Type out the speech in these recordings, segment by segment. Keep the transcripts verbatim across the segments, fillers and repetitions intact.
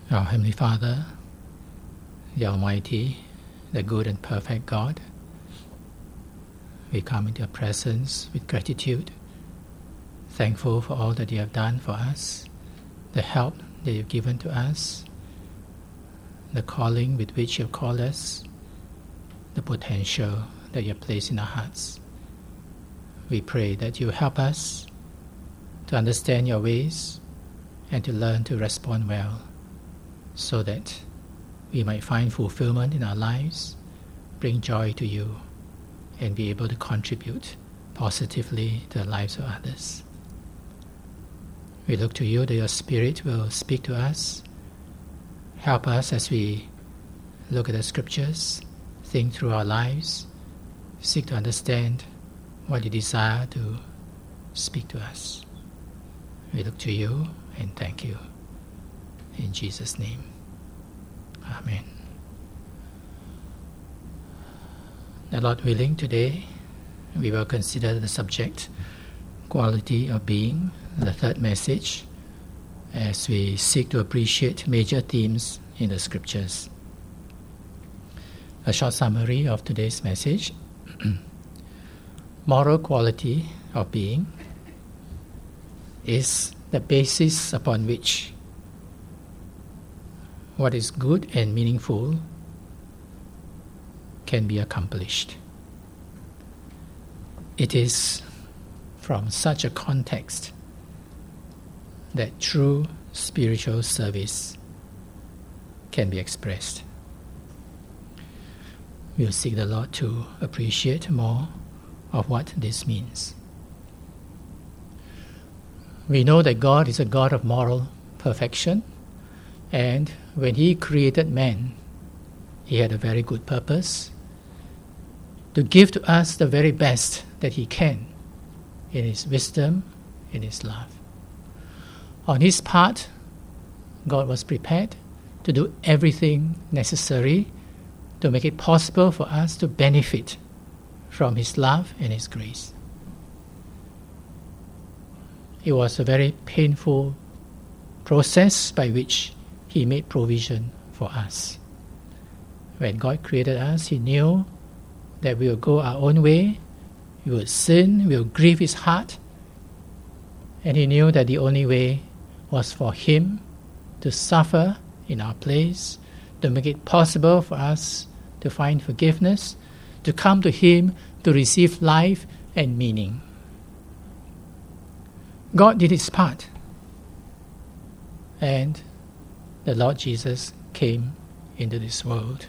Our Heavenly Father, the Almighty, the good and perfect God, we come into your presence with gratitude, thankful for all that you have done for us, the help that you've given to us, the calling with which you have called us, the potential that you have placed in our hearts. We pray that you help us to understand your ways and to learn to respond well, so that we might find fulfillment in our lives, bring joy to you, and be able to contribute positively to the lives of others. We look to you that your Spirit will speak to us, help us as we look at the Scriptures, think through our lives, seek to understand what you desire to speak to us. We look to you and thank you. In Jesus' name, Amen. The Lord willing, today we will consider the subject, quality of being, the third message, as we seek to appreciate major themes in the Scriptures. A short summary of today's message. Moral quality of being is the basis upon which what is good and meaningful can be accomplished. It is from such a context that true spiritual service can be expressed. We'll seek the Lord to appreciate more of what this means. We know that God is a God of moral perfection, and when He created man, He had a very good purpose to give to us the very best that He can in His wisdom, in His love. On His part, God was prepared to do everything necessary to make it possible for us to benefit from His love and His grace. It was a very painful process by which He made provision for us. When God created us, He knew that we would go our own way, we would sin, we would grieve His heart, and He knew that the only way was for Him to suffer in our place, to make it possible for us to find forgiveness, to come to Him to receive life and meaning. God did His part, and the Lord Jesus came into this world.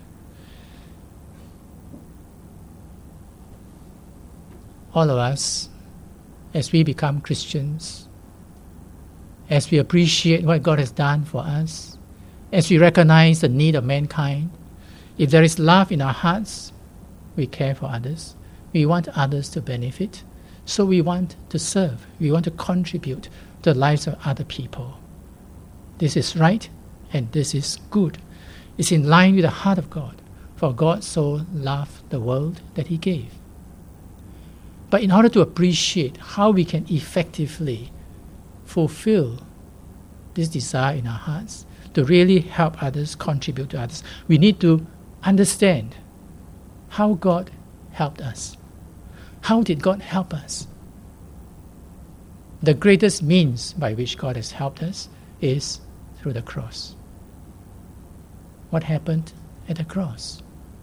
All of us, as we become Christians, as we appreciate what God has done for us, as we recognize the need of mankind, if there is love in our hearts, we care for others. We want others to benefit. So we want to serve. We want to contribute to the lives of other people. This is right and this is good. It's in line with the heart of God. For God so loved the world that He gave. But in order to appreciate how we can effectively fulfill this desire in our hearts, to really help others, contribute to others, we need to understand how God helped us. How did God help us? The greatest means by which God has helped us is through the cross. What happened at the cross?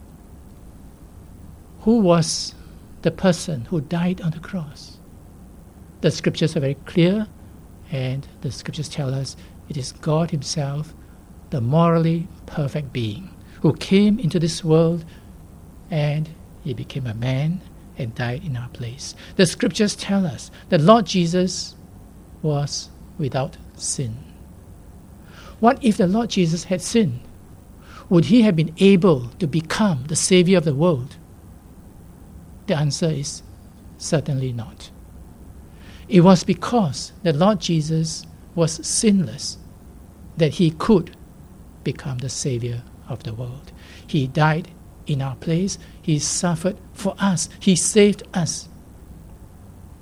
Who was the person who died on the cross? The Scriptures are very clear, and the Scriptures tell us it is God Himself, the morally perfect being, who came into this world and He became a man and died in our place. The Scriptures tell us that Lord Jesus was without sin. What if the Lord Jesus had sinned? Would He have been able to become the Savior of the world? The answer is certainly not. It was because the Lord Jesus was sinless that He could become the Savior of the world. He died in our place. He suffered for us. He saved us.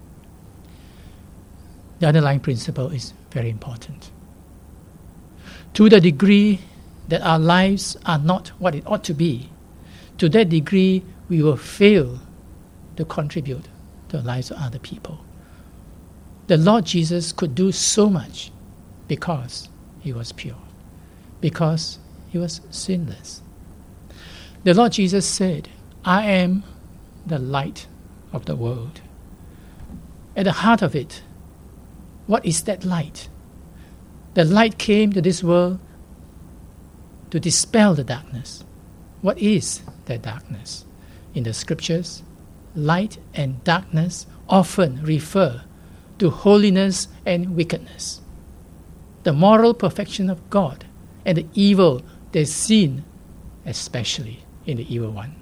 The underlying principle is very important. To the degree that our lives are not what it ought to be, to that degree we will fail to contribute to the lives of other people. The Lord Jesus could do so much because he was pure, because he was sinless. The Lord Jesus said, I am the light of the world. At the heart of it, what is that light? The light came to this world to dispel the darkness. What is that darkness? In the scriptures, light and darkness often refer to holiness and wickedness, the moral perfection of God and the evil that is seen especially in the evil one.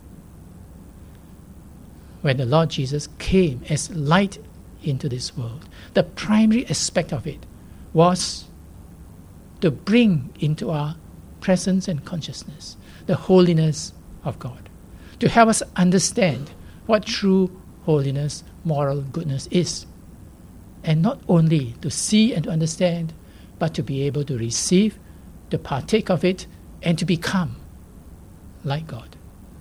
When the Lord Jesus came as light into this world, the primary aspect of it was to bring into our presence and consciousness the holiness of God, to help us understand what true holiness, moral goodness is, and not only to see and to understand, but to be able to receive, to partake of it, and to become like God.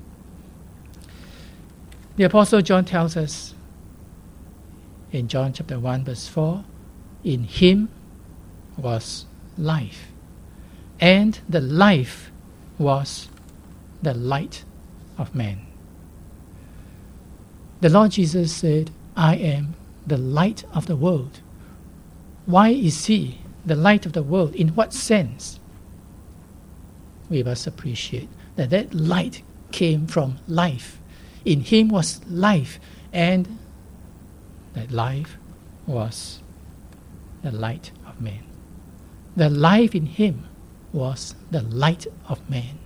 The Apostle John tells us in John chapter one verse four, in him was life, and the life was the light of man. The Lord Jesus said, I am the light of the world. Why is he the light of the world? In what sense? We must appreciate that that light came from life. In him was life, and that life was the light of man. The life in him was the light of man.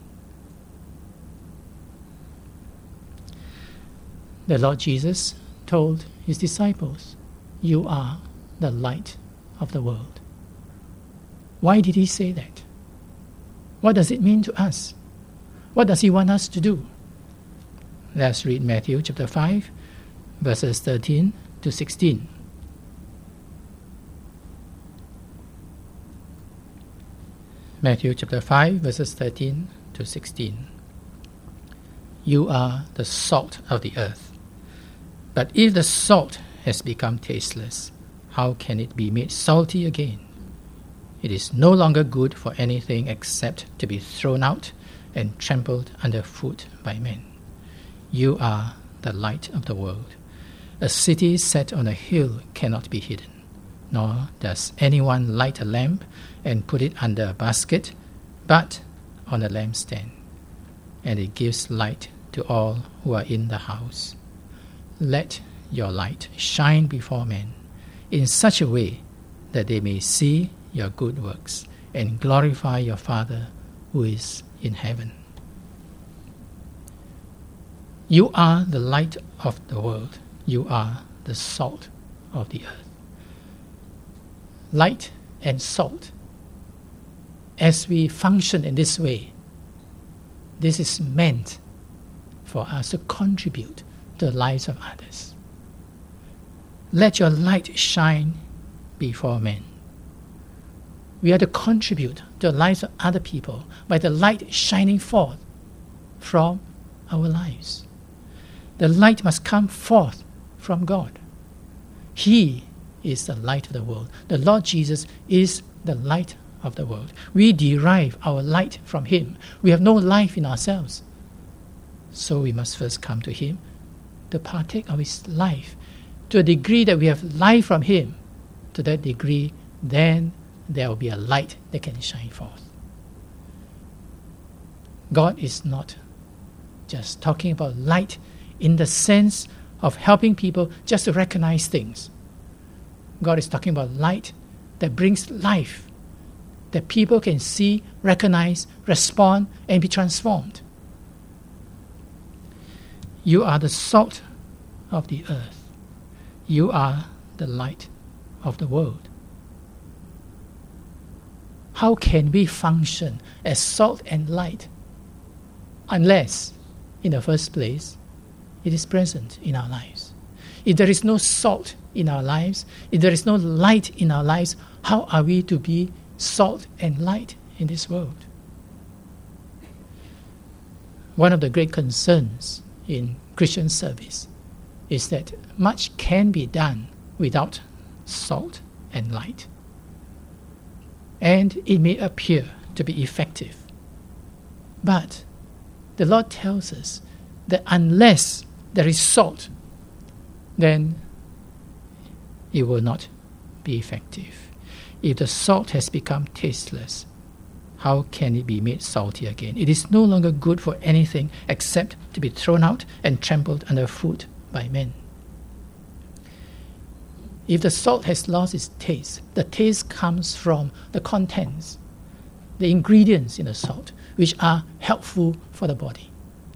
The Lord Jesus told his disciples, you are the light of the world. Why did he say that? What does it mean to us? What does he want us to do? Let's read Matthew chapter five, verses thirteen to sixteen. Matthew chapter five, verses thirteen to sixteen. You are the salt of the earth. But if the salt has become tasteless, how can it be made salty again? It is no longer good for anything except to be thrown out and trampled underfoot by men. You are the light of the world. A city set on a hill cannot be hidden, nor does anyone light a lamp and put it under a basket, but on a lampstand, and it gives light to all who are in the house. Let your light shine before men in such a way that they may see your good works and glorify your Father who is in heaven. You are the light of the world. You are the salt of the earth. Light and salt. As we function in this way, this is meant for us to contribute to the lives of others. Let your light shine before men. We are to contribute to the lives of other people by the light shining forth from our lives. The light must come forth from God. He is the light of the world. The Lord Jesus is the light of the world. We derive our light from him. We have no life in ourselves. So we must first come to him to partake of his life. To a degree that we have life from him, to that degree, then there will be a light that can shine forth. God is not just talking about light in the sense of helping people just to recognize things. God is talking about light that brings life, that people can see, recognize, respond, and be transformed. You are the salt of the earth. You are the light of the world. How can we function as salt and light unless, in the first place, it is present in our lives? If there is no salt in our lives, if there is no light in our lives, how are we to be salt and light in this world. One of the great concerns in Christian service is that much can be done without salt and light. And it may appear to be effective. But the Lord tells us that unless there is salt, then it will not be effective. If the salt has become tasteless, how can it be made salty again? It is no longer good for anything except to be thrown out and trampled underfoot by men. If the salt has lost its taste, the taste comes from the contents, the ingredients in the salt, which are helpful for the body.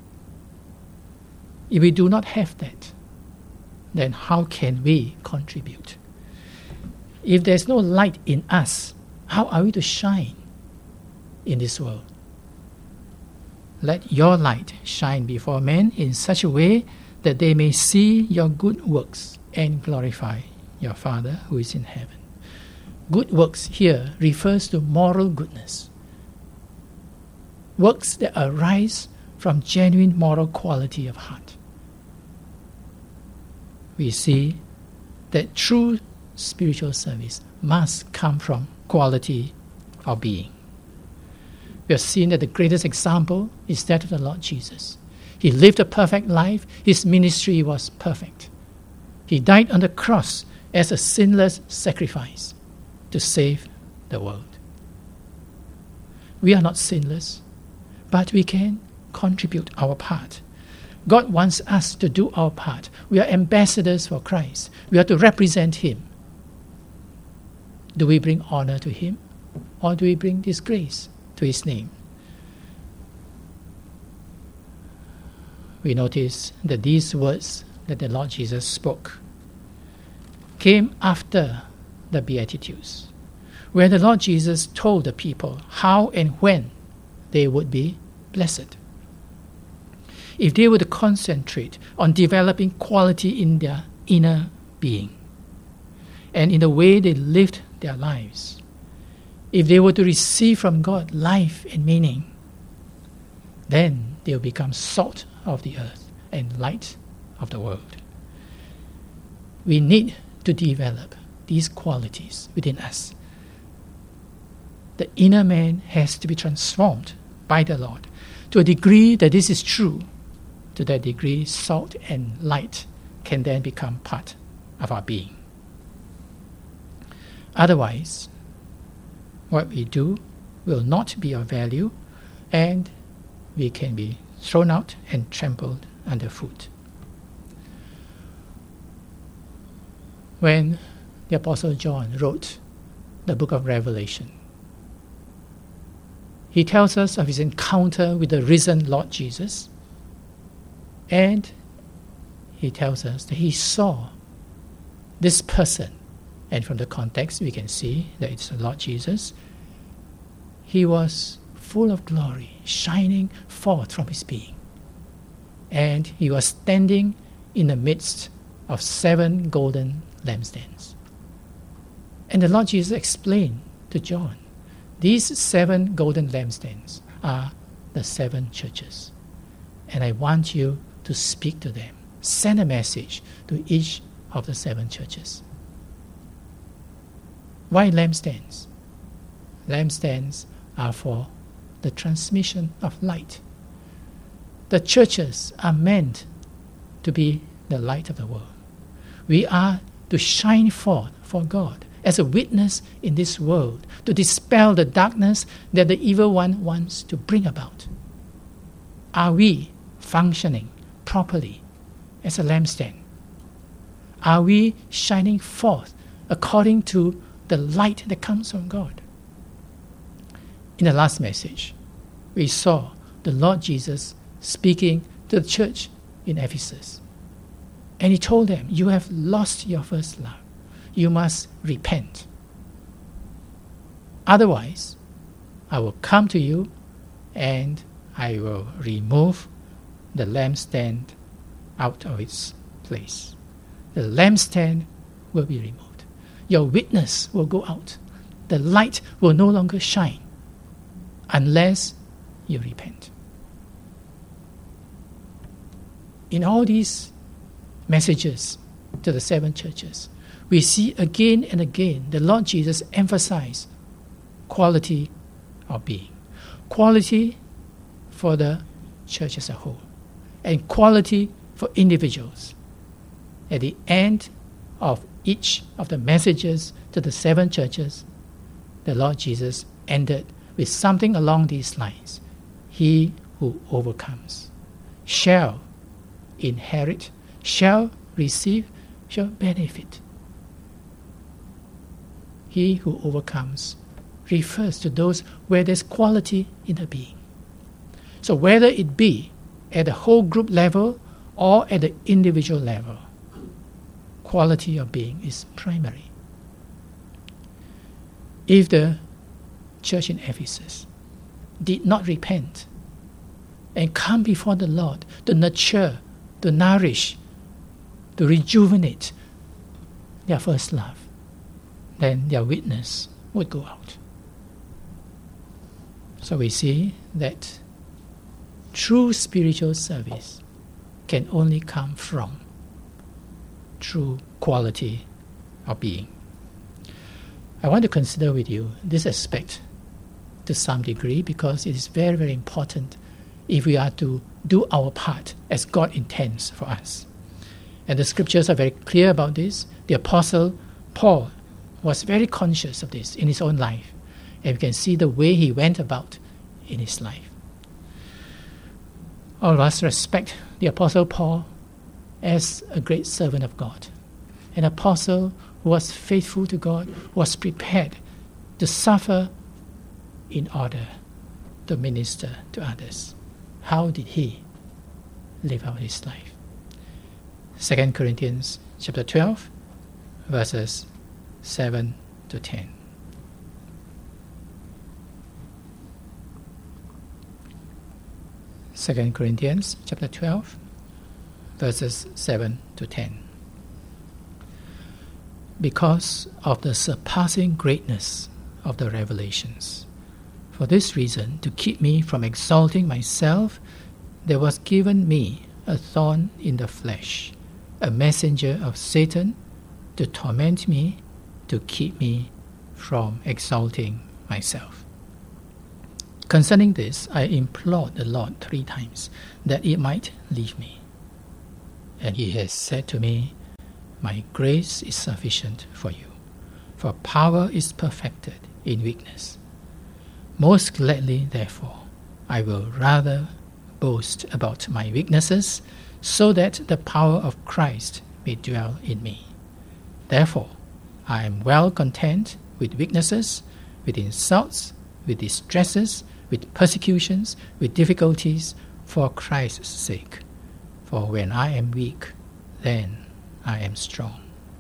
If we do not have that, then how can we contribute? If there's no light in us, how are we to shine in this world? Let your light shine before men in such a way that they may see your good works and glorify your Father who is in heaven. Good works here refers to moral goodness. Works that arise from genuine moral quality of heart. We see that true spiritual service must come from quality of being. We have seen that the greatest example is that of the Lord Jesus. He lived a perfect life. His ministry was perfect. He died on the cross as a sinless sacrifice to save the world. We are not sinless, but we can contribute our part. God wants us to do our part. We are ambassadors for Christ. We are to represent Him. Do we bring honor to Him, or do we bring disgrace to His name? We notice that these words that the Lord Jesus spoke came after the Beatitudes, where the Lord Jesus told the people how and when they would be blessed. If they were to concentrate on developing quality in their inner being and in the way they lived their lives, if they were to receive from God life and meaning, then they will become salt of the earth and light of the world. We need to develop these qualities within us. The inner man has to be transformed by the Lord to a degree that this is true. To that degree, salt and light can then become part of our being. Otherwise, what we do will not be of value, and we can be thrown out and trampled underfoot. When the Apostle John wrote the book of Revelation, he tells us of his encounter with the risen Lord Jesus, and he tells us that he saw this person, and from the context we can see that it's the Lord Jesus. He was full of glory, shining forth from his being. And he was standing in the midst of seven golden lampstands. And the Lord Jesus explained to John, these seven golden lampstands are the seven churches. And I want you to speak to them. Send a message to each of the seven churches. Why lampstands? Lampstands are for the transmission of light. The churches are meant to be the light of the world. We are to shine forth for God as a witness in this world, to dispel the darkness that the evil one wants to bring about. Are we functioning properly as a lampstand? Are we shining forth according to the light that comes from God? In the last message, we saw the Lord Jesus speaking to the church in Ephesus. And he told them, you have lost your first love. You must repent. Otherwise, I will come to you and I will remove the lampstand out of its place. The lampstand will be removed. Your witness will go out. The light will no longer shine. unless you repent. In all these messages to the seven churches, we see again and again the Lord Jesus emphasize quality of being. Quality for the church as a whole, and quality for individuals. At the end of each of the messages to the seven churches, the Lord Jesus ended with something along these lines. He who overcomes shall inherit, shall receive, shall benefit. He who overcomes refers to those where there's quality in the being. So whether it be at the whole group level or at the individual level, quality of being is primary. If the church in Ephesus did not repent and come before the Lord to nurture, to nourish, to rejuvenate their first love, then their witness would go out. So we see that true spiritual service can only come from true quality of being. I want to consider with you this aspect to some degree because it is very, very important if we are to do our part as God intends for us. And the scriptures are very clear about this. The Apostle Paul was very conscious of this in his own life. And we can see the way he went about in his life. All of us respect the Apostle Paul as a great servant of God. An apostle who was faithful to God, was prepared to suffer in order to minister to others. How did he live out his life? Second Corinthians chapter twelve, verses seven to ten. Second Corinthians chapter twelve, verses seven to ten. Because of the surpassing greatness of the revelations, for this reason, to keep me from exalting myself, there was given me a thorn in the flesh, a messenger of Satan to torment me, to keep me from exalting myself. Concerning this, I implored the Lord three times that it might leave me. And he has said to me, my grace is sufficient for you, for power is perfected in weakness. Most gladly, therefore, I will rather boast about my weaknesses, so that the power of Christ may dwell in me. Therefore, I am well content with weaknesses, with insults, with distresses, with persecutions, with difficulties, for Christ's sake. For when I am weak, then I am strong.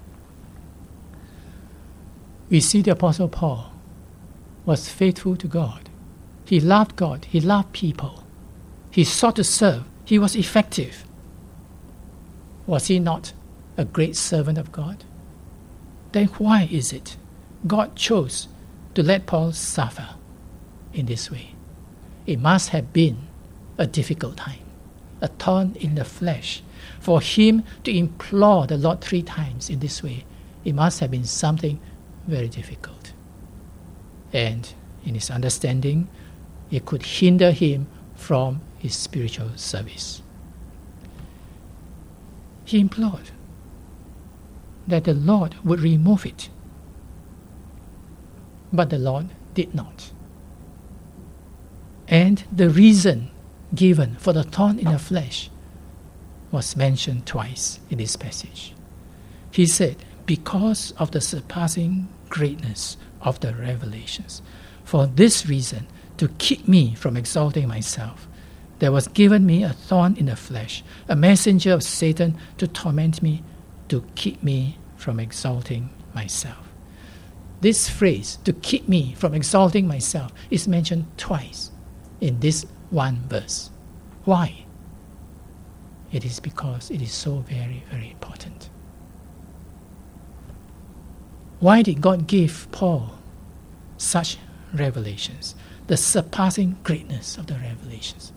We see the Apostle Paul was faithful to God. He loved God. He loved people. He sought to serve. He was effective. Was he not a great servant of God? Then why is it God chose to let Paul suffer in this way? It must have been a difficult time, a thorn in the flesh. For him to implore the Lord three times in this way, it must have been something very difficult. And in his understanding, it could hinder him from his spiritual service. He implored that the Lord would remove it. But the Lord did not. And the reason given for the thorn in the flesh was mentioned twice in this passage. He said, because of the surpassing greatness of the revelations, for this reason, to keep me from exalting myself, there was given me a thorn in the flesh, a messenger of Satan to torment me, to keep me from exalting myself. This phrase, to keep me from exalting myself, is mentioned twice in this one verse. Why? It is because it is so very, very important. Why did God give Paul such revelations? the surpassing greatness of the revelations.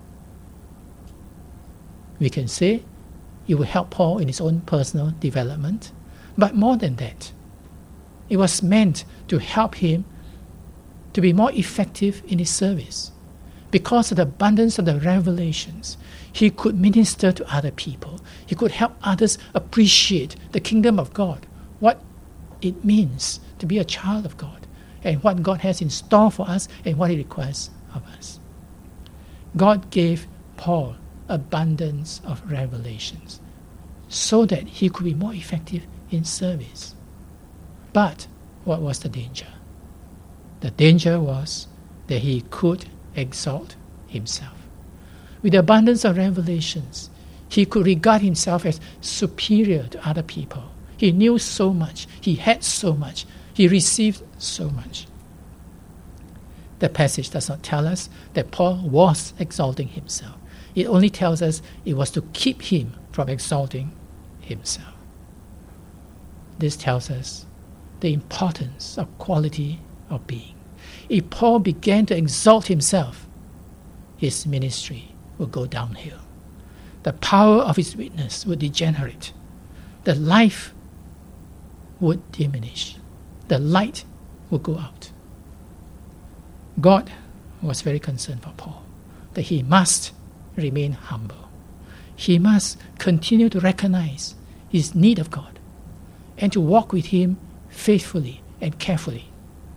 We can say it will help Paul in his own personal development, but more than that, it was meant to help him to be more effective in his service. Because of the abundance of the revelations, he could minister to other people. He could help others appreciate the kingdom of God, what it means to be a child of God, and what God has in store for us and what He requires of us. God gave Paul abundance of revelations so that he could be more effective in service. But what was the danger? The danger was that he could exalt himself. With the abundance of revelations, he could regard himself as superior to other people. He knew so much, he had so much, he received so much. The passage does not tell us that Paul was exalting himself. It only tells us it was to keep him from exalting himself. This tells us the importance of quality of being. If Paul began to exalt himself, his ministry would go downhill. The power of his witness would degenerate. The life would diminish. The light would go out. God was very concerned for Paul, that he must remain humble. He must continue to recognize his need of God and to walk with Him faithfully and carefully.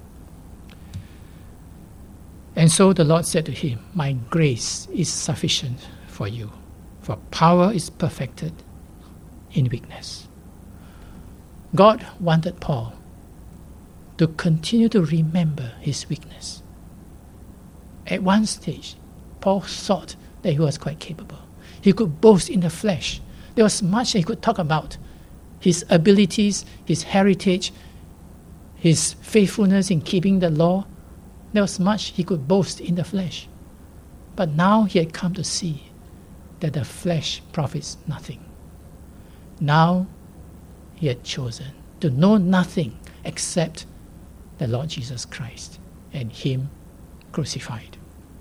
And so the Lord said to him, "My grace is sufficient for you, for power is perfected in weakness." God wanted Paul to continue to remember his weakness. At one stage, Paul thought that he was quite capable. He could boast in the flesh. There was much he could talk about. His abilities, his heritage, his faithfulness in keeping the law. There was much he could boast in the flesh. But now he had come to see that the flesh profits nothing. Now he had chosen to know nothing except the Lord Jesus Christ and Him crucified.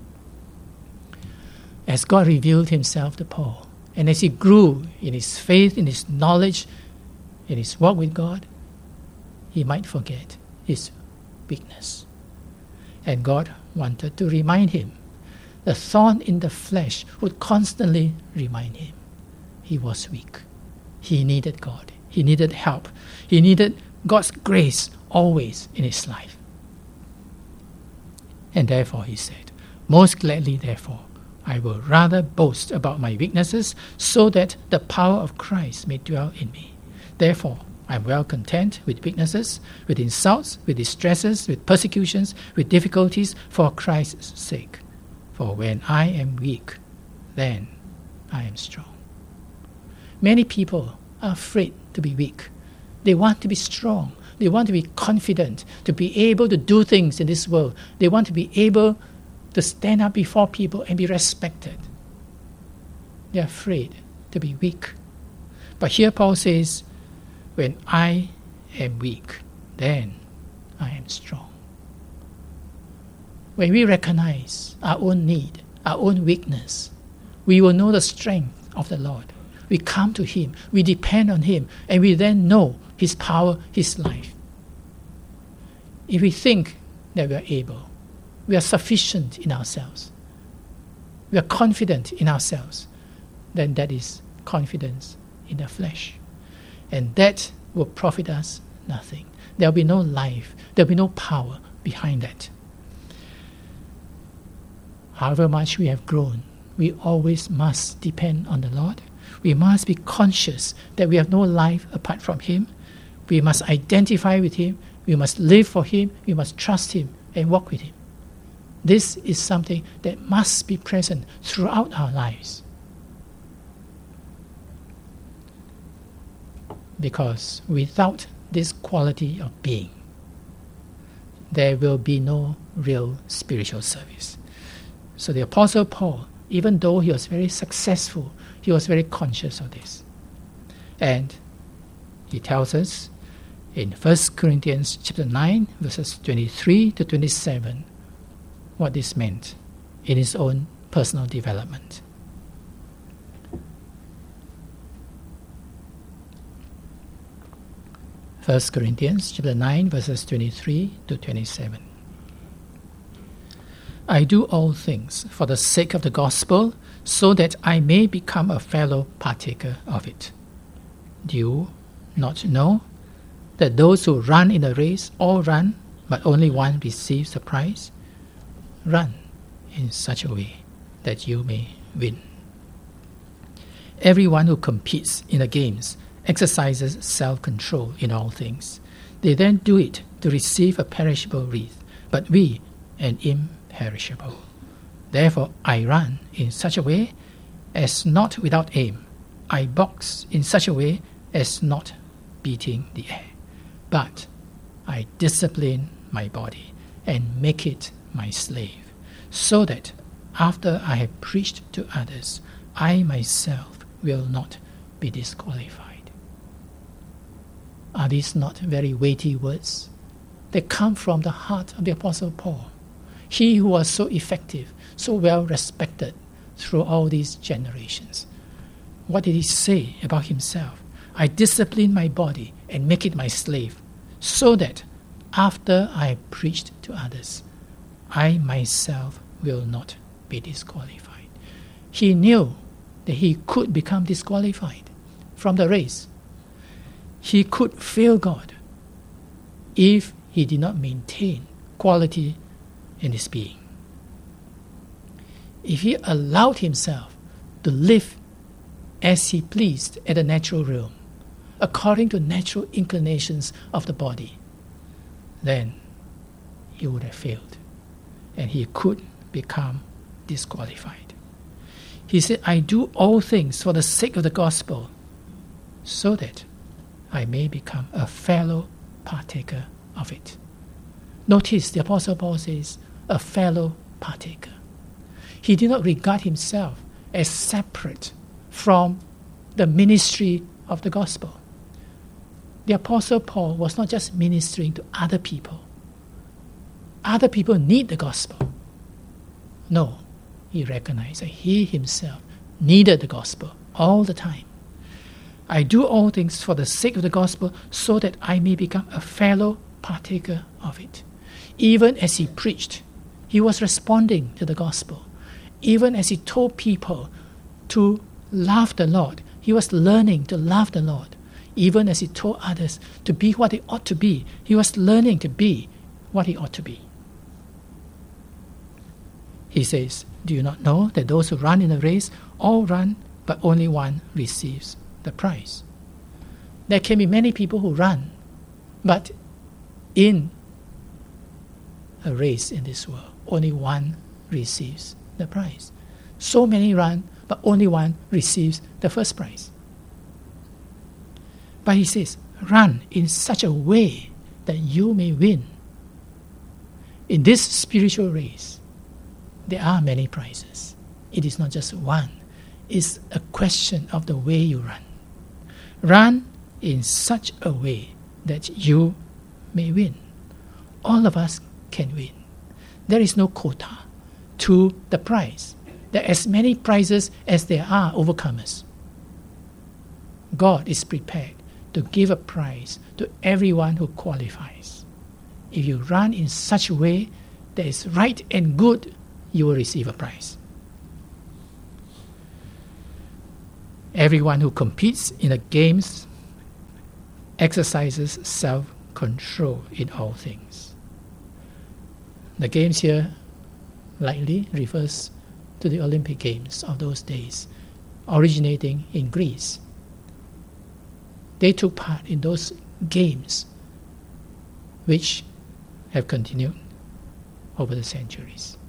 As God revealed Himself to Paul, and as he grew in his faith, in his knowledge, in his walk with God, he might forget his weakness. And God wanted to remind him. The thorn in the flesh would constantly remind him he was weak. He needed God. He needed help. He needed God's grace always in his life. And therefore he said, "Most gladly, therefore, I will rather boast about my weaknesses so that the power of Christ may dwell in me. Therefore, I am well content with weaknesses, with insults, with distresses, with persecutions, with difficulties for Christ's sake. For when I am weak, then I am strong." Many people are afraid to be weak. They want to be strong. They want to be confident, to be able to do things in this world. They want to be able to stand up before people and be respected. They are afraid to be weak. But here Paul says, "When I am weak, then I am strong." When we recognize our own need, our own weakness, we will know the strength of the Lord. We come to Him, we depend on Him, and we then know His power, His life. If we think that we are able, we are sufficient in ourselves, we are confident in ourselves, then that is confidence in the flesh. And that will profit us nothing. There will be no life, there will be no power behind that. However much we have grown, we always must depend on the Lord. We must be conscious that we have no life apart from Him. We must identify with Him. We must live for Him. We must trust Him and walk with Him. This is something that must be present throughout our lives. Because without this quality of being, there will be no real spiritual service. So the Apostle Paul, even though he was very successful, he was very conscious of this. And he tells us in First Corinthians chapter nine, verses twenty-three to twenty-seven, what this meant in his own personal development. First Corinthians chapter nine, verses twenty-three to twenty-seven. I do all things for the sake of the gospel, so that I may become a fellow partaker of it. Do you not know that those who run in a race all run, but only one receives the prize? Run in such a way that you may win. Everyone who competes in the games exercises self-control in all things. They then do it to receive a perishable wreath, but we an imperishable. Therefore I run in such a way as not without aim. I box in such a way as not beating the air. But I discipline my body and make it my slave, so that after I have preached to others, I myself will not be disqualified. Are these not very weighty words? They come from the heart of the Apostle Paul, he who was so effective, so well respected through all these generations. What did he say about himself? I discipline my body and make it my slave, so that after I have preached to others, I myself will not be disqualified. He knew that he could become disqualified from the race. He could fail God if he did not maintain quality in his being. If he allowed himself to live as he pleased at the natural realm, according to natural inclinations of the body, then he would have failed and he could become disqualified. He said, I do all things for the sake of the gospel, so that I may become a fellow partaker of it. Notice the Apostle Paul says, a fellow partaker. He did not regard himself as separate from the ministry of the gospel. The Apostle Paul was not just ministering to other people. Other people need the gospel. No, he recognized that he himself needed the gospel all the time. I do all things for the sake of the gospel, so that I may become a fellow partaker of it. Even as he preached, he was responding to the gospel. Even as he told people to love the Lord, he was learning to love the Lord. Even as he told others to be what they ought to be, he was learning to be what he ought to be. He says, do you not know that those who run in a race all run, but only one receives the prize? There can be many people who run, but in a race in this world, only one receives the prize. So many run, but only one receives the first prize. But he says, run in such a way that you may win. In this spiritual race, there are many prizes. It is not just one. It's a question of the way you run. Run in such a way that you may win. All of us can win. There is no quota to the prize. There are as many prizes as there are overcomers. God is prepared to give a prize to everyone who qualifies. If you run in such a way that is right and good, you will receive a prize. Everyone who competes in the games exercises self-control in all things. The games here likely refers to the Olympic Games of those days, originating in Greece. They took part in those games which have continued over the centuries.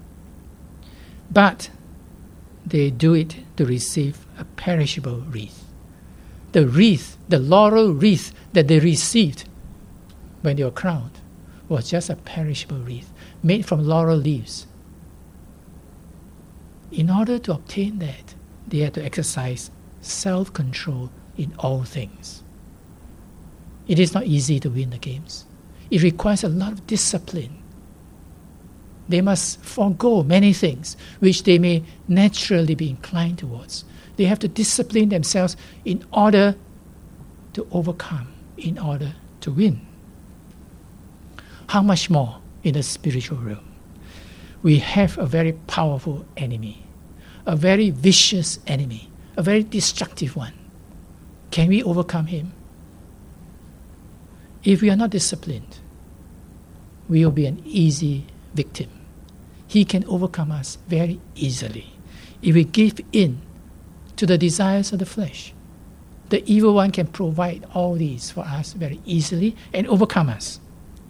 But they do it to receive a perishable wreath. The wreath, the laurel wreath that they received when they were crowned was just a perishable wreath made from laurel leaves. In order to obtain that, they had to exercise self-control in all things. It is not easy to win the games. It requires a lot of discipline. They must forego many things which they may naturally be inclined towards. They have to discipline themselves in order to overcome, in order to win. How much more in the spiritual realm? We have a very powerful enemy, a very vicious enemy, a very destructive one. Can we overcome him? If we are not disciplined, we will be an easy victim. He can overcome us very easily if we give in to the desires of the flesh. The evil one can provide all these for us very easily and overcome us.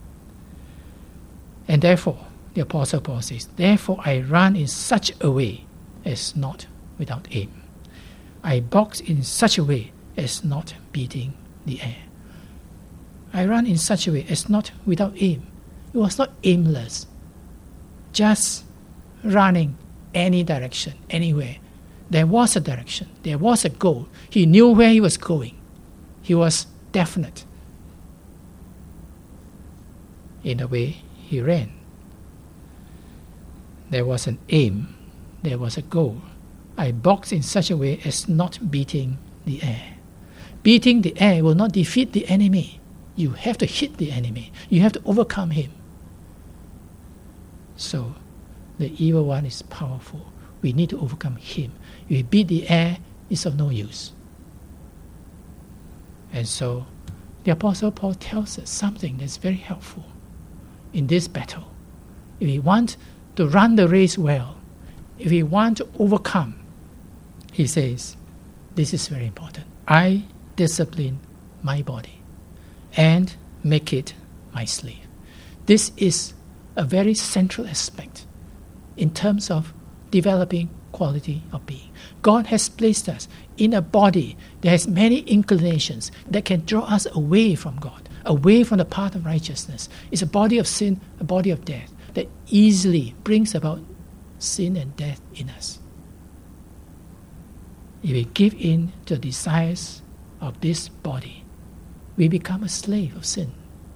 And therefore, the Apostle Paul says, therefore I run in such a way as not without aim. I box in such a way as not beating the air. I run in such a way as not without aim. It was not aimless, just running any direction, anywhere. There was a direction, there was a goal. He knew where he was going. He was definite in the way he ran. There was an aim, there was a goal. I boxed in such a way as not beating the air. Beating the air will not defeat the enemy. You have to hit the enemy. You have to overcome him. So, the evil one is powerful. We need to overcome him. If we beat the air, it's of no use. And so, the Apostle Paul tells us something that's very helpful in this battle. If we want to run the race well, if we want to overcome, he says, this is very important. I discipline my body and make it my slave. This is a very central aspect in terms of developing quality of being. God has placed us in a body that has many inclinations that can draw us away from God, away from the path of righteousness. It's a body of sin, a body of death that easily brings about sin and death in us. If we give in to the desires of this body, we become a slave of sin.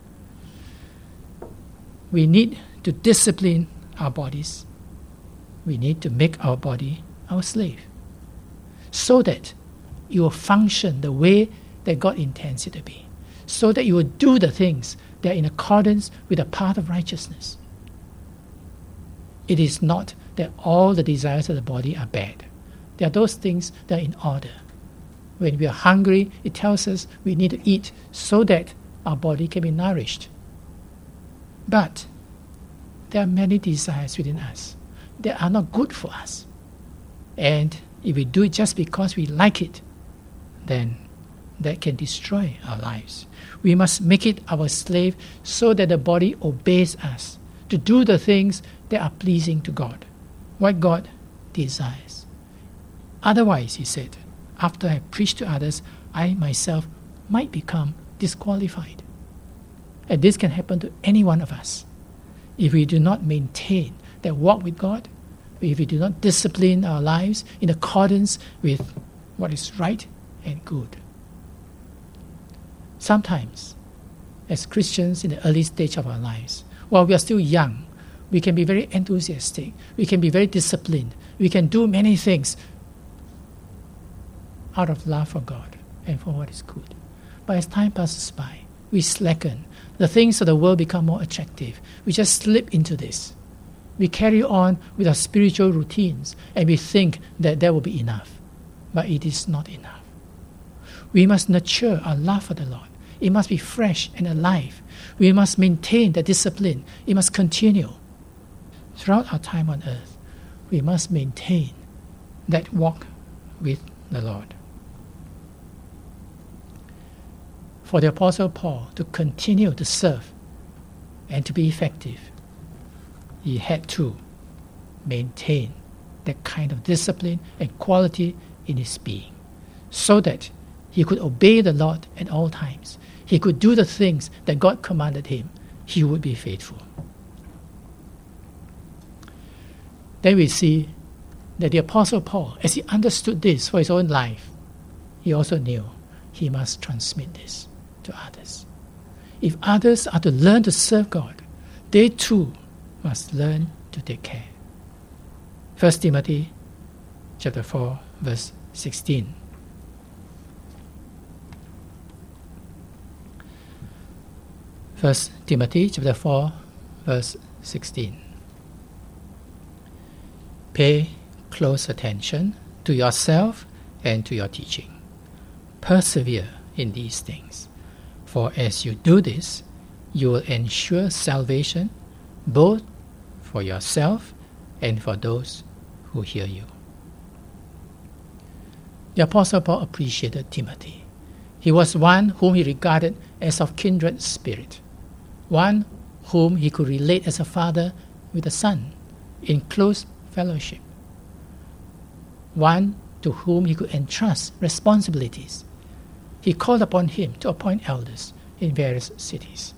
We need to discipline our bodies. We need to make our body our slave so that you will function the way that God intends it to be, so that you will do the things that are in accordance with the path of righteousness. It is not that all the desires of the body are bad. There are those things that are in order. When we are hungry, it tells us we need to eat so that our body can be nourished. But there are many desires within us that are not good for us. And if we do it just because we like it, then that can destroy our lives. We must make it our slave so that the body obeys us to do the things that are pleasing to God, what God desires. Otherwise, he said, after I preach to others, I myself might become disqualified. And this can happen to any one of us. If we do not maintain that walk with God, if we do not discipline our lives in accordance with what is right and good. Sometimes, as Christians in the early stage of our lives, while we are still young, we can be very enthusiastic, we can be very disciplined, we can do many things out of love for God and for what is good. But as time passes by, we slacken. The things of the world become more attractive. We just slip into this. We carry on with our spiritual routines and we think that that will be enough. But it is not enough. We must nurture our love for the Lord. It must be fresh and alive. We must maintain the discipline. It must continue. Throughout our time on earth, we must maintain that walk with the Lord. For the Apostle Paul to continue to serve and to be effective, he had to maintain that kind of discipline and quality in his being, so that he could obey the Lord at all times. He could do the things that God commanded him. He would be faithful. Then we see that the Apostle Paul, as he understood this for his own life, he also knew he must transmit this to others. If others are to learn to serve God, they too must learn to take care. First Timothy chapter four, verse sixteen. First Timothy chapter four, verse sixteen. Pay close attention to yourself and to your teaching. Persevere in these things, for as you do this, you will ensure salvation both for yourself and for those who hear you. The Apostle Paul appreciated Timothy. He was one whom he regarded as of kindred spirit, one whom he could relate as a father with a son in close fellowship, one to whom he could entrust responsibilities. He called upon him to appoint elders in various cities.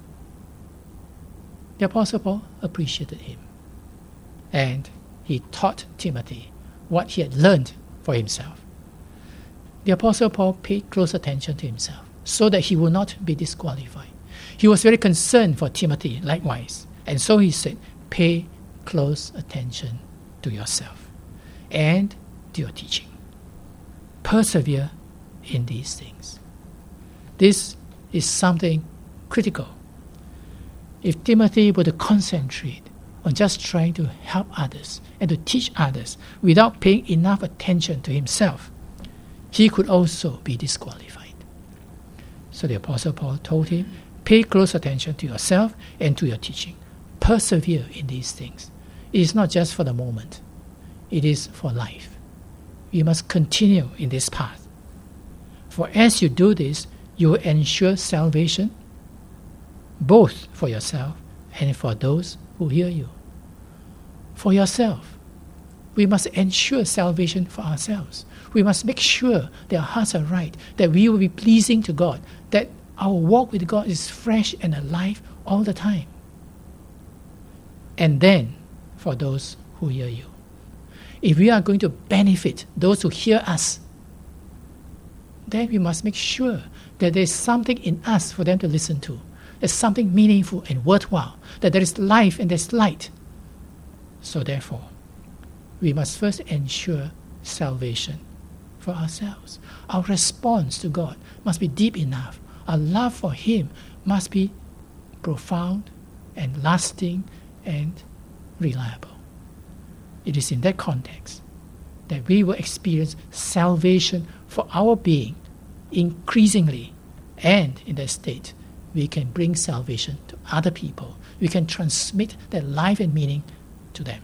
The Apostle Paul appreciated him, and he taught Timothy what he had learned for himself. The Apostle Paul paid close attention to himself so that he would not be disqualified. He was very concerned for Timothy likewise, and so he said, pay close attention to yourself and to your teaching. Persevere in these things. This is something critical. If Timothy were to concentrate on just trying to help others and to teach others without paying enough attention to himself, he could also be disqualified. So the Apostle Paul told him, pay close attention to yourself and to your teaching. Persevere in these things. It is not just for the moment. It is for life. You must continue in this path. For as you do this, you will ensure salvation both for yourself and for those who hear you. For yourself, we must ensure salvation for ourselves. We must make sure that our hearts are right, that we will be pleasing to God, that our walk with God is fresh and alive all the time. And then, for those who hear you. If we are going to benefit those who hear us, then we must make sure that there is something in us for them to listen to. There's something meaningful and worthwhile, that there is life and there's light. So therefore, we must first ensure salvation for ourselves. Our response to God must be deep enough. Our love for Him must be profound and lasting and reliable. It is in that context that we will experience salvation for our being increasingly, and in that state we can bring salvation to other people. We can transmit that life and meaning to them.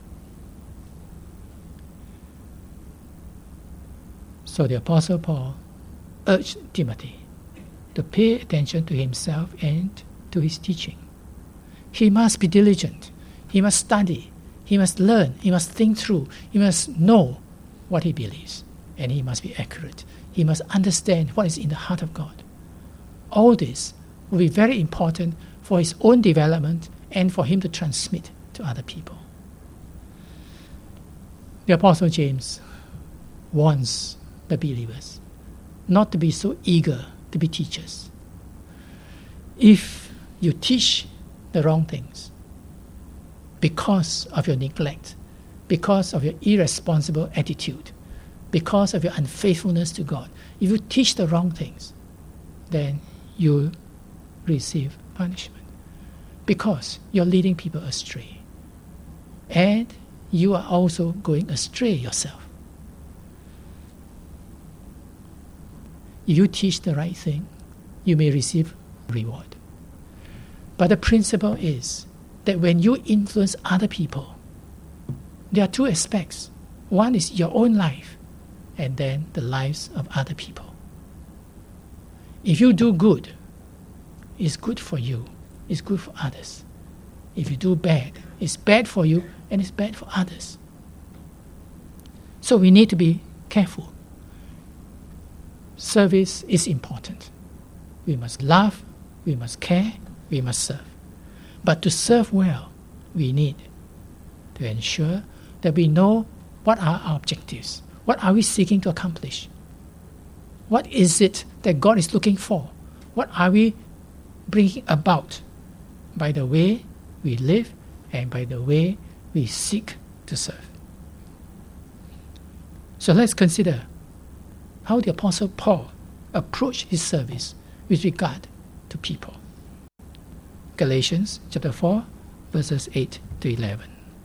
So the Apostle Paul urged Timothy to pay attention to himself and to his teaching. He must be diligent. He must study. He must learn. He must think through. He must know what he believes. And he must be accurate. He must understand what is in the heart of God. All this will be very important for his own development and for him to transmit to other people. The Apostle James warns the believers not to be so eager to be teachers. If you teach the wrong things because of your neglect, because of your irresponsible attitude, because of your unfaithfulness to God, if you teach the wrong things, then you receive punishment because you're leading people astray. And you are also going astray yourself. If you teach the right thing, you may receive reward. But the principle is that when you influence other people, there are two aspects. One is your own life, and then the lives of other people. If you do good, it's good for you, it's good for others. If you do bad, it's bad for you and it's bad for others. So we need to be careful. Service is important. We must love, we must care, we must serve. But to serve well, we need to ensure that we know what are our objectives. What are we seeking to accomplish? What is it that God is looking for? What are we bringing about by the way we live and by the way we seek to serve. So let's consider how the Apostle Paul approached his service with regard to people. Galatians chapter four, verses eight to eleven.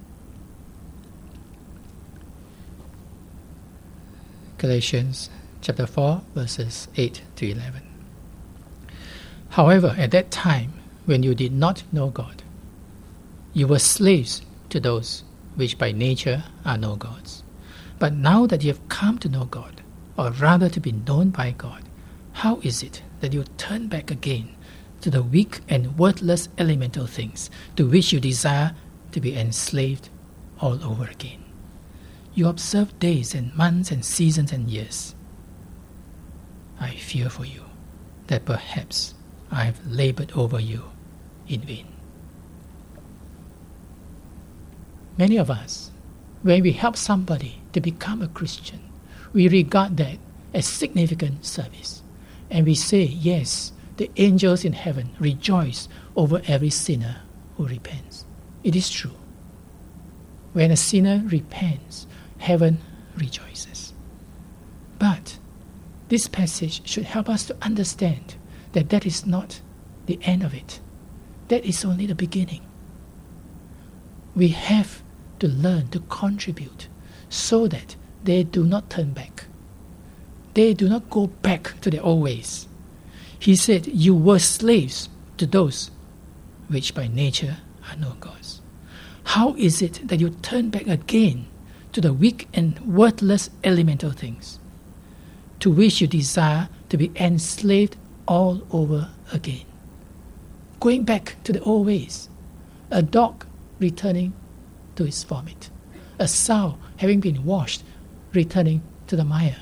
Galatians chapter four, verses eight to eleven. However, at that time, when you did not know God, you were slaves to those which by nature are no gods. But now that you have come to know God, or rather to be known by God, how is it that you turn back again to the weak and worthless elemental things to which you desire to be enslaved all over again? You observe days and months and seasons and years. I fear for you that perhaps I have labored over you in vain. Many of us, when we help somebody to become a Christian, we regard that as significant service. And we say, yes, the angels in heaven rejoice over every sinner who repents. It is true. When a sinner repents, heaven rejoices. But this passage should help us to understand that that is not the end of it. That is only the beginning. We have to learn to contribute so that they do not turn back. They do not go back to their old ways. He said, you were slaves to those which by nature are no gods. How is it that you turn back again to the weak and worthless elemental things, to which you desire to be enslaved all over again? Going back to the old ways. A dog returning to its vomit. A sow having been washed, returning to the mire.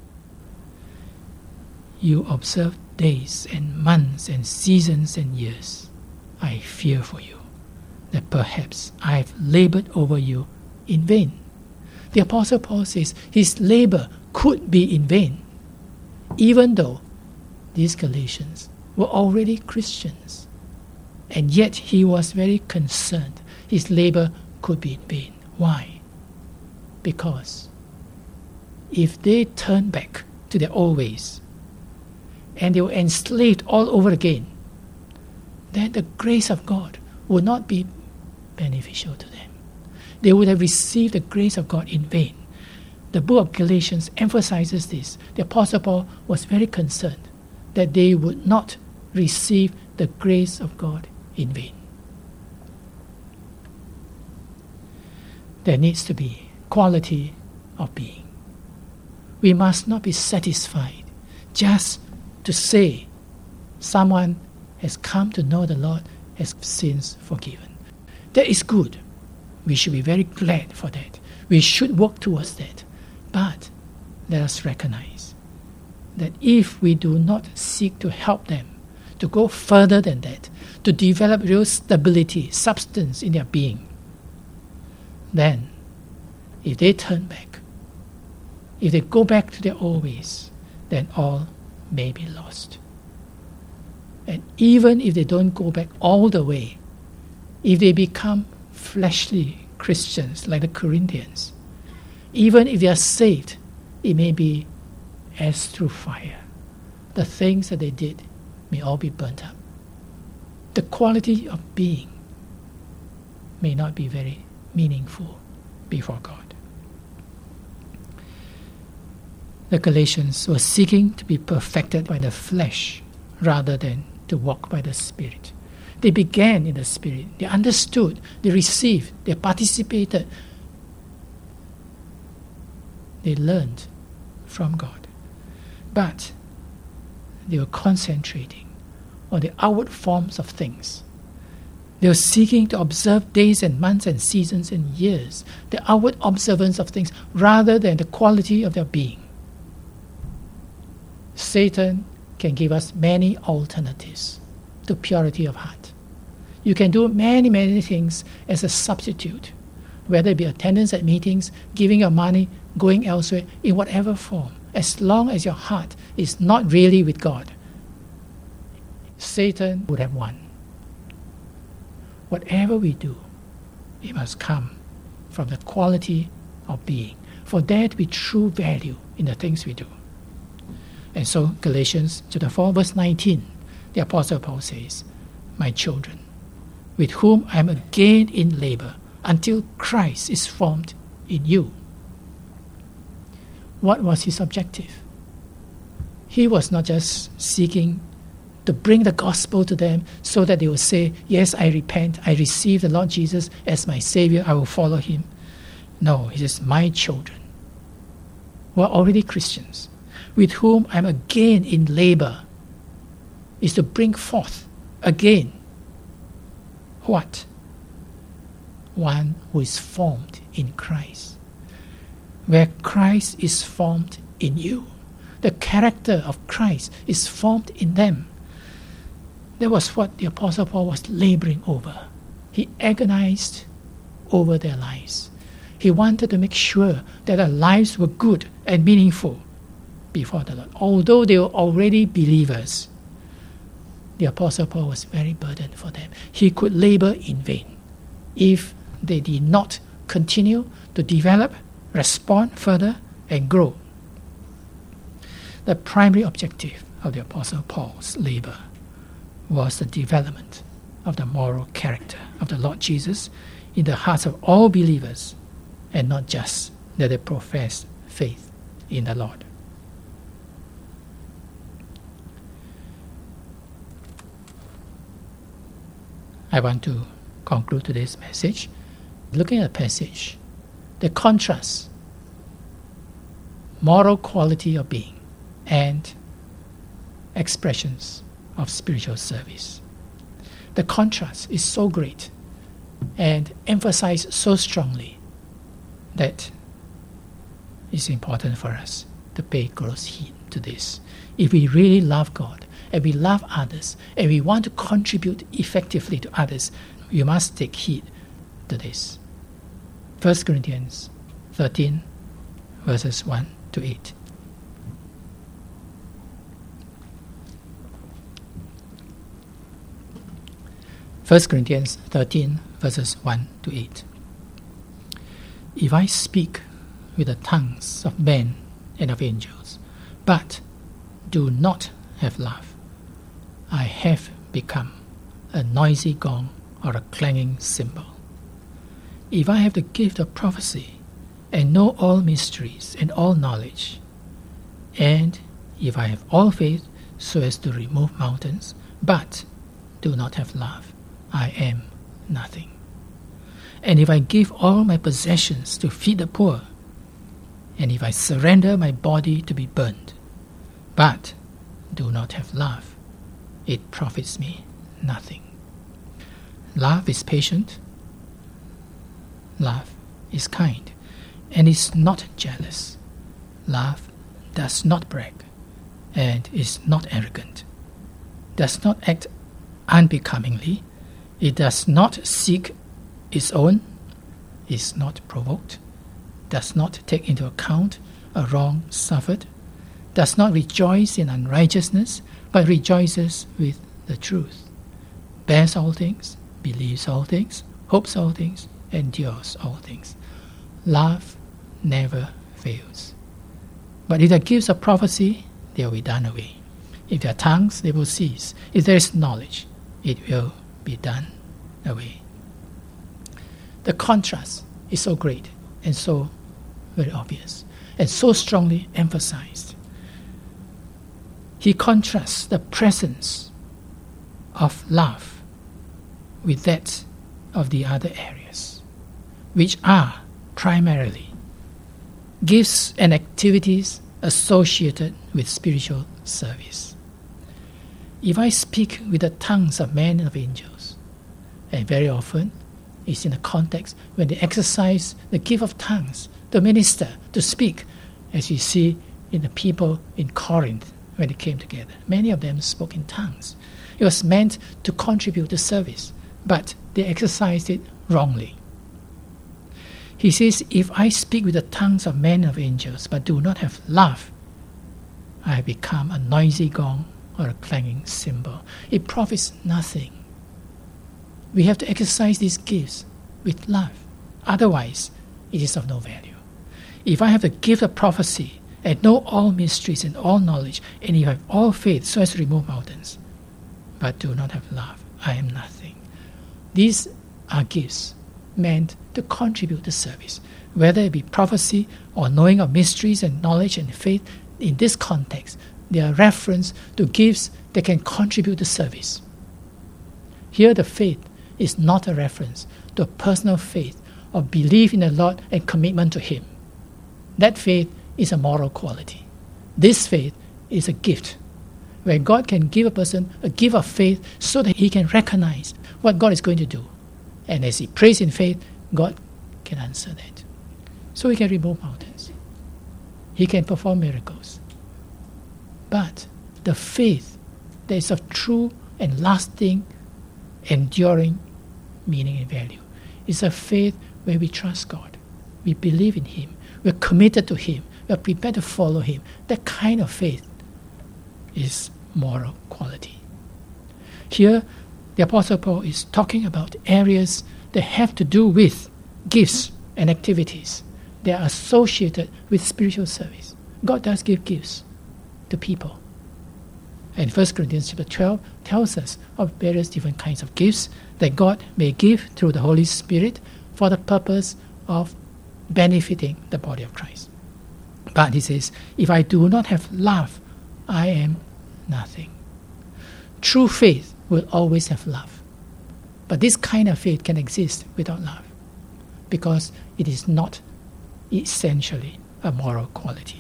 You observe days and months and seasons and years. I fear for you that perhaps I have labored over you in vain. The Apostle Paul says his labor could be in vain, even though these Galatians were already Christians. And yet he was very concerned his labor could be in vain. Why? Because if they turn back to their old ways and they were enslaved all over again, then the grace of God would not be beneficial to them. They would have received the grace of God in vain. The book of Galatians emphasizes this. The Apostle Paul was very concerned that they would not receive the grace of God in vain. There needs to be quality of being. We must not be satisfied just to say someone has come to know the Lord, has sins forgiven. That is good. We should be very glad for that. We should work towards that. But let us recognize that if we do not seek to help them to go further than that, to develop real stability, substance in their being, then if they turn back, if they go back to their old ways, then all may be lost. And even if they don't go back all the way, if they become fleshly Christians like the Corinthians, even if they are saved, it may be as through fire. The things that they did may all be burnt up. The quality of being may not be very meaningful before God. The Galatians were seeking to be perfected by the flesh rather than to walk by the Spirit. They began in the Spirit. They understood, they received, they participated. They learned from God. But they were concentrating on the outward forms of things. They were seeking to observe days and months and seasons and years, the outward observance of things, rather than the quality of their being. Satan can give us many alternatives to purity of heart. You can do many, many things as a substitute, whether it be attendance at meetings, giving your money, going elsewhere, in whatever form, as long as your heart is not really with God. Satan would have won. Whatever we do, It must come from the quality of being, for there to be true value in the things we do. And so Galatians chapter four verse nineteen, the Apostle Paul says, "My children, with whom I am again in labor, until Christ is formed in you." What was his objective? He was not just seeking to bring the gospel to them so that they will say, "Yes, I repent, I receive the Lord Jesus as my Savior, I will follow him." No, he says, "My children, who are already Christians, with whom I am again in labor," is to bring forth again what? One who is formed in Christ. Where Christ is formed in you, the character of Christ is formed in them. That was what the Apostle Paul was laboring over. He agonized over their lives. He wanted to make sure that their lives were good and meaningful before the Lord. Although they were already believers, the Apostle Paul was very burdened for them. He could labor in vain if they did not continue to develop, respond further, and grow. The primary objective of the Apostle Paul's labor was the development of the moral character of the Lord Jesus in the hearts of all believers, and not just that they profess faith in the Lord. I want to conclude today's message looking at a passage that contrasts moral quality of being and expressions of spiritual service. The contrast is so great and emphasized so strongly that it's important for us to pay close heed to this. If we really love God and we love others and we want to contribute effectively to others, you must take heed to this. First Corinthians thirteen, verses one to eight. First Corinthians thirteen, verses one to eight. If I speak with the tongues of men and of angels, but do not have love, I have become a noisy gong or a clanging cymbal. If I have the gift of prophecy and know all mysteries and all knowledge, and if I have all faith so as to remove mountains, but do not have love, I am nothing. And if I give all my possessions to feed the poor, and if I surrender my body to be burned, but do not have love, it profits me nothing. Love is patient, love is kind, and is not jealous. Love does not brag, and is not arrogant, does not act unbecomingly, it does not seek its own, is not provoked, does not take into account a wrong suffered, does not rejoice in unrighteousness, but rejoices with the truth, bears all things, believes all things, hopes all things, endures all things. Love never fails. But if there are gifts of prophecy, they will be done away. If there are tongues, they will cease. If there is knowledge, it will be done away. The contrast is so great and so very obvious and so strongly emphasized. He contrasts the presence of love with that of the other areas, which are primarily gifts and activities associated with spiritual service. If I speak with the tongues of men and of angels, and very often it's in the context when they exercise the gift of tongues to minister, to speak, as you see in the people in Corinth when they came together. Many of them spoke in tongues. It was meant to contribute to service, but they exercised it wrongly. He says, if I speak with the tongues of men and of angels, but do not have love, I have become a noisy gong or a clanging cymbal. It profits nothing. We have to exercise these gifts with love. Otherwise, it is of no value. If I have the gift of prophecy and know all mysteries and all knowledge, and if I have all faith so as to remove mountains, but do not have love, I am nothing. These are gifts meant to contribute to service. Whether it be prophecy or knowing of mysteries and knowledge and faith, in this context, they are reference to gifts that can contribute to service. Here the faith is not a reference to a personal faith or belief in the Lord and commitment to Him. That faith is a moral quality. This faith is a gift, where God can give a person a gift of faith so that he can recognize what God is going to do. And as he prays in faith, God can answer that. So he can remove mountains. He can perform miracles. But the faith that is of true and lasting, enduring meaning and value is a faith where we trust God. We believe in Him. We're committed to Him. We're prepared to follow Him. That kind of faith is moral quality. Here, the Apostle Paul is talking about areas that have to do with gifts and activities that are associated with spiritual service. God does give gifts to people. And First Corinthians chapter twelve tells us of various different kinds of gifts that God may give through the Holy Spirit for the purpose of benefiting the body of Christ. But he says, if I do not have love, I am nothing. True faith will always have love. But this kind of faith can exist without love because it is not essentially a moral quality.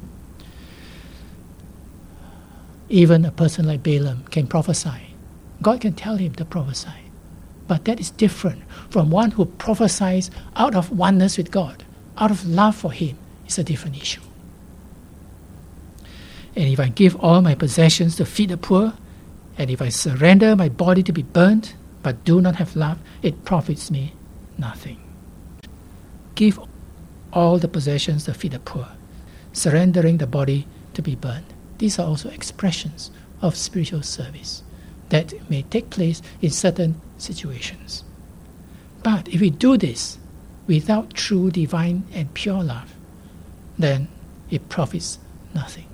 Even a person like Balaam can prophesy. God can tell him to prophesy. But that is different from one who prophesies out of oneness with God, out of love for Him. It's a different issue. And if I give all my possessions to feed the poor, and if I surrender my body to be burnt, but do not have love, it profits me nothing. Give all the possessions to feed the poor, surrendering the body to be burned. These are also expressions of spiritual service that may take place in certain situations. But if we do this without true divine and pure love, then it profits nothing.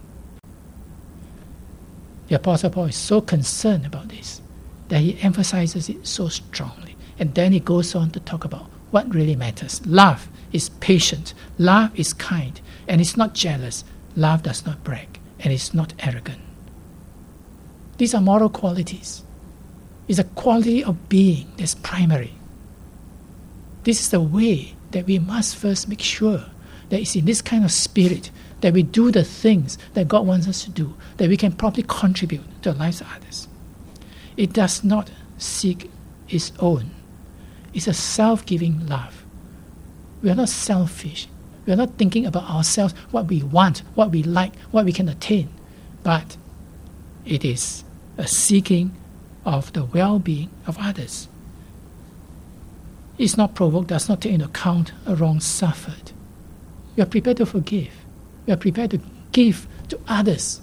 The Apostle Paul is so concerned about this that he emphasizes it so strongly. And then he goes on to talk about what really matters. Love is patient, love is kind, and it's not jealous. Love does not brag, and it's not arrogant. These are moral qualities. It's a quality of being that's primary. This is the way that we must first make sure that it's in this kind of spirit that we do the things that God wants us to do, that we can properly contribute to the lives of others. It does not seek its own. It's a self-giving love. We are not selfish. We are not thinking about ourselves, what we want, what we like, what we can attain. But it is a seeking of the well-being of others. It's not provoked, does not take into account a wrong suffered. We are prepared to forgive. We are prepared to give to others.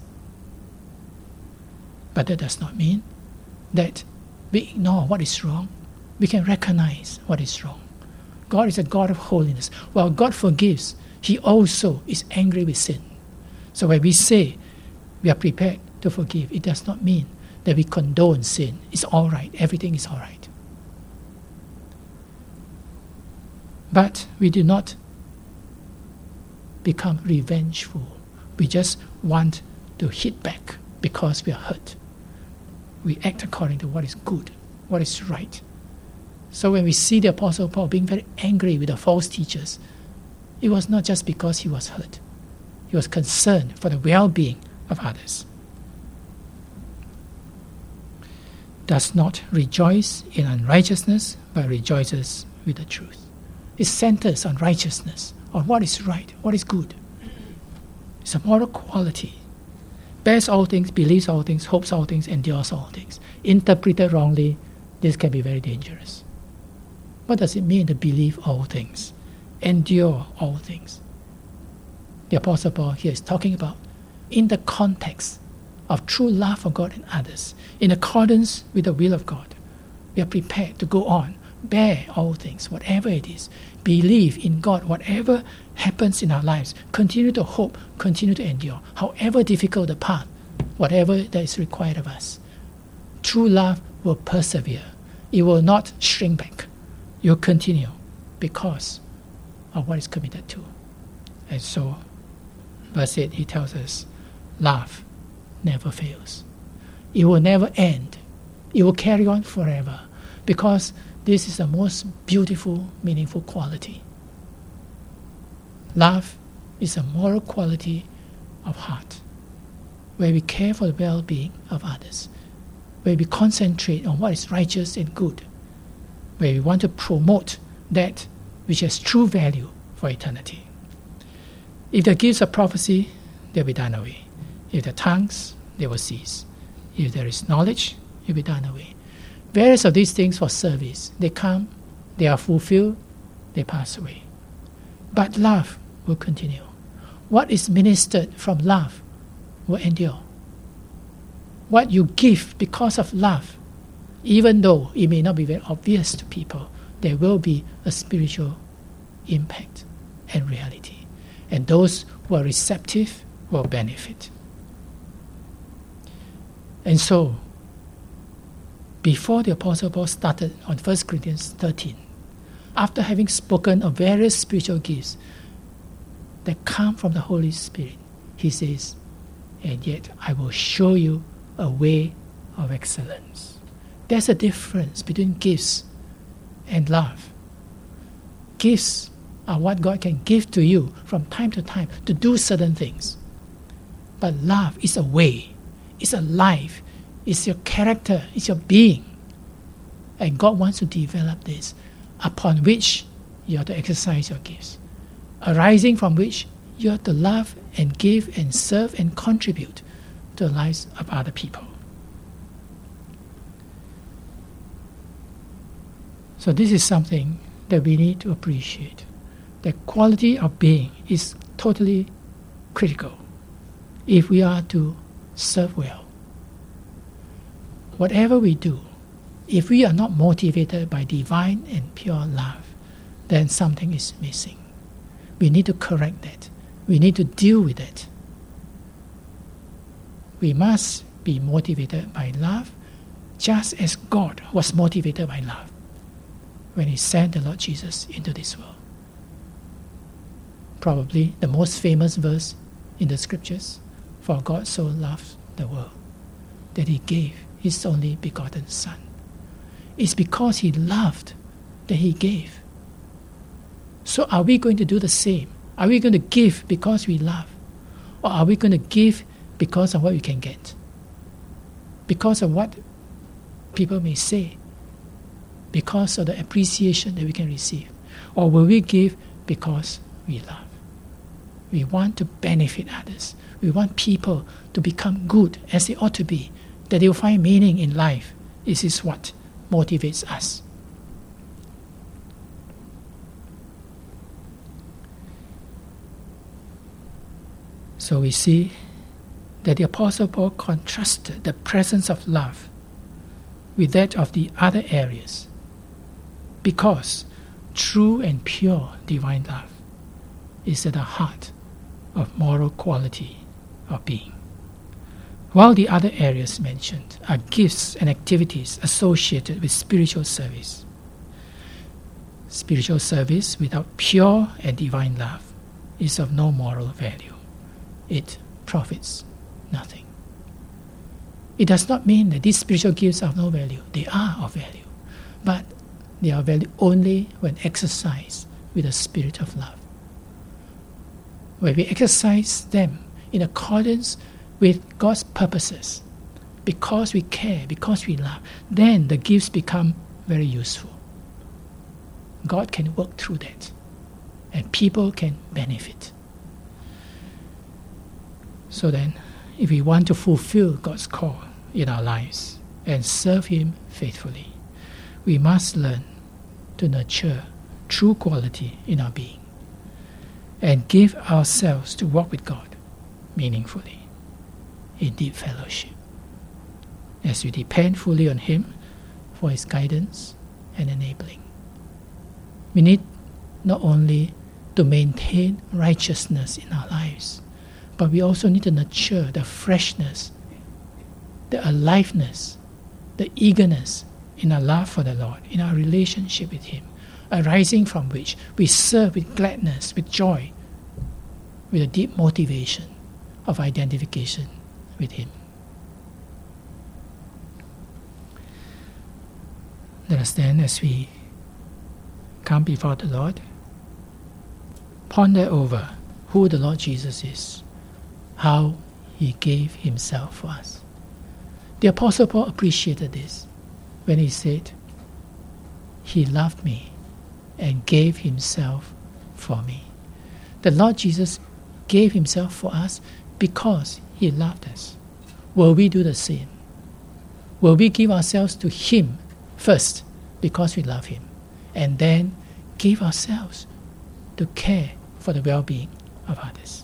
But that does not mean that we ignore what is wrong. We can recognize what is wrong. God is a God of holiness. While God forgives, He also is angry with sin. So when we say we are prepared to forgive, it does not mean that we condone sin. It's all right. Everything is all right. But we do not become revengeful. We just want to hit back because we are hurt. We act according to what is good, what is right. So when we see the Apostle Paul being very angry with the false teachers, it was not just because he was hurt. He was concerned for the well-being of others. Does not rejoice in unrighteousness, but rejoices with the truth. It centers on righteousness, on what is right, what is good. It's a moral quality. Bears all things, believes all things, hopes all things, endures all things. Interpreted wrongly, this can be very dangerous. What does it mean to believe all things, endure all things? The Apostle Paul here is talking about in the context of true love for God and others, in accordance with the will of God. We are prepared to go on bear all things, whatever it is. Believe in God, whatever happens in our lives. Continue to hope, continue to endure, however difficult the path, whatever that is required of us. True love will persevere. It will not shrink back. It will continue because of what is committed to. And so, verse eight, he tells us, love never fails. It will never end. It will carry on forever because this is the most beautiful, meaningful quality. Love is a moral quality of heart, where we care for the well-being of others, where we concentrate on what is righteous and good, where we want to promote that which has true value for eternity. If the gifts of prophecy, they'll be done away. If the tongues, they will cease. If there is knowledge, it will be done away. Various of these things for service, they come, they are fulfilled, they pass away. But love will continue. What is ministered from love will endure. What you give because of love, even though it may not be very obvious to people, there will be a spiritual impact and reality. And those who are receptive will benefit. And so, before the Apostle Paul started on First Corinthians thirteen, after having spoken of various spiritual gifts that come from the Holy Spirit, he says, and yet I will show you a way of excellence. There's a difference between gifts and love. Gifts are what God can give to you from time to time to do certain things. But love is a way, it's a life, it's your character, it's your being. And God wants to develop this, upon which you have to exercise your gifts, arising from which you have to love and give and serve and contribute to the lives of other people. So this is something that we need to appreciate. The quality of being is totally critical if we are to serve well. Whatever we do, if we are not motivated by divine and pure love, then something is missing. We need to correct that. We need to deal with it. We must be motivated by love, just as God was motivated by love when He sent the Lord Jesus into this world. Probably the most famous verse in the Scriptures, for God so loved the world that He gave His only begotten Son. It's because He loved that He gave. So are we going to do the same? Are we going to give because we love? Or are we going to give because of what we can get? Because of what people may say? Because of the appreciation that we can receive? Or will we give because we love? We want to benefit others. We want people to become good as they ought to be, that they will find meaning in life. This is what motivates us. So we see that the Apostle Paul contrasted the presence of love with that of the other areas, because true and pure divine love is at the heart of moral quality of being, while the other areas mentioned are gifts and activities associated with spiritual service. Spiritual service without pure and divine love is of no moral value. It profits nothing. It does not mean that these spiritual gifts are of no value. They are of value, but they are of value only when exercised with a spirit of love. When we exercise them in accordance with God's purposes, because we care, because we love, then the gifts become very useful. God can work through that, and people can benefit. So then, if we want to fulfill God's call in our lives and serve Him faithfully, we must learn to nurture true quality in our being and give ourselves to walk with God meaningfully in deep fellowship, as we depend fully on Him for His guidance and enabling. We need not only to maintain righteousness in our lives, but we also need to nurture the freshness, the aliveness, the eagerness in our love for the Lord, in our relationship with Him, arising from which we serve with gladness, with joy, with a deep motivation of identification with Him. Let us then, as we come before the Lord, ponder over who the Lord Jesus is, how He gave Himself for us. The Apostle Paul appreciated this when he said, He loved me and gave Himself for me. The Lord Jesus gave Himself for us because He loved us. Will we do the same? Will we give ourselves to Him first because we love Him, and then give ourselves to care for the well-being of others?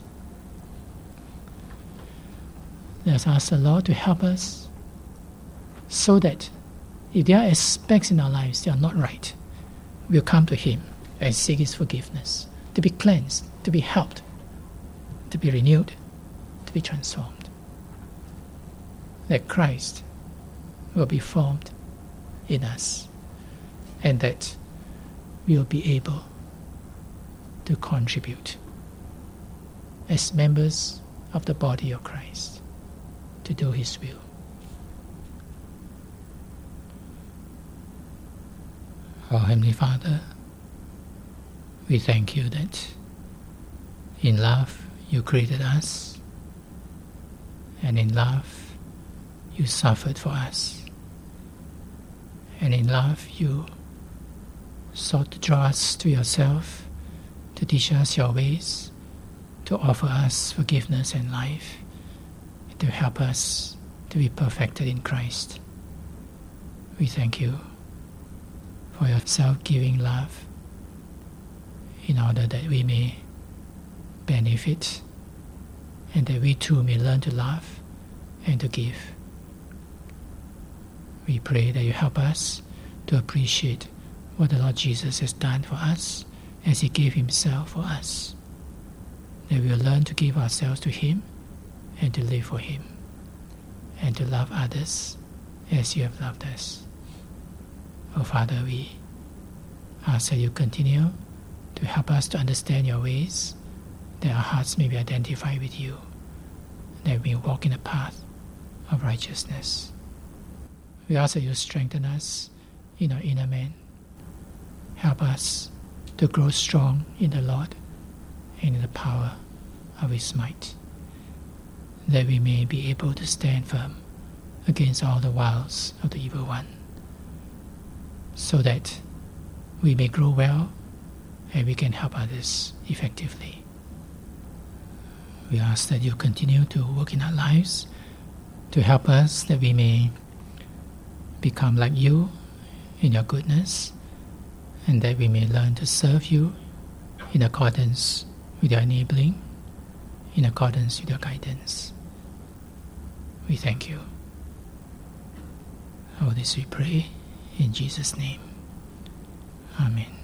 Let us ask the Lord to help us so that if there are aspects in our lives that are not right, we'll come to Him and seek His forgiveness, to be cleansed, to be helped, to be renewed, to be transformed. That Christ will be formed in us, and that we will be able to contribute as members of the body of Christ to do His will. Our Heavenly Father, we thank You that in love You created us, and in love You suffered for us, and in love You sought to draw us to Yourself, to teach us Your ways, to offer us forgiveness and life, to help us to be perfected in Christ. We thank You for Your self-giving love, in order that we may benefit and that we too may learn to love and to give. We pray that You help us to appreciate what the Lord Jesus has done for us as He gave Himself for us, that we will learn to give ourselves to Him and to live for Him, and to love others as You have loved us. Oh Father, we ask that You continue to help us to understand Your ways, that our hearts may be identified with You, that we walk in the path of righteousness. We ask that You strengthen us in our inner man. Help us to grow strong in the Lord and in the power of His might, that we may be able to stand firm against all the wiles of the evil one, so that we may grow well and we can help others effectively. We ask that You continue to work in our lives to help us, that we may become like You in Your goodness, and that we may learn to serve You in accordance with Your enabling, in accordance with Your guidance. We thank You. All this we pray in Jesus' name. Amen.